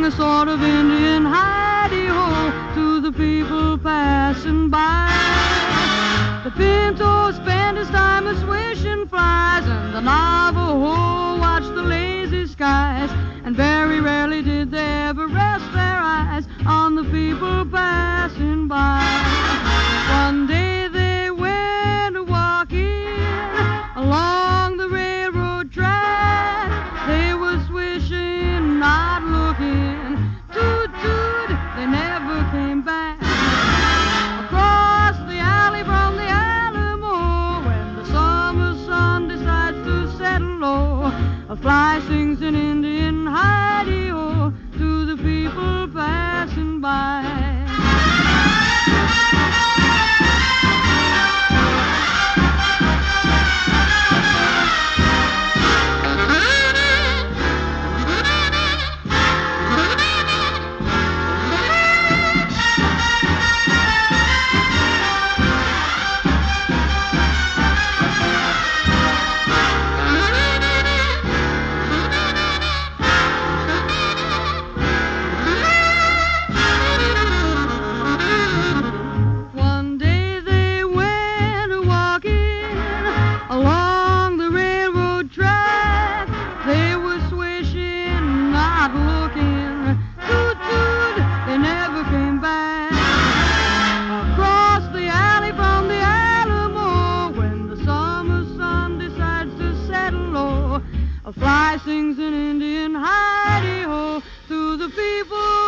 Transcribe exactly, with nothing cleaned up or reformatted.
a sort of Indian hidey-ho to the people passing by. The Pinto spent his time a swishing flies, and the Navajo watched the lazy skies, and very rarely did they ever rest their eyes on the people passing by. One day they went walking along the railroad track. They were swishing, not looking. Toot, toot, they never came back. Across the alley from the Alamo, when the summer sun decides to settle low, a fly sings an Indian hidey-ho to the people passing by. Along the railroad track, they were swishing, not looking. Toot, toot, they never came back. Across the alley from the Alamo, when the summer sun decides to settle low, a fly sings an Indian hidey-ho to the people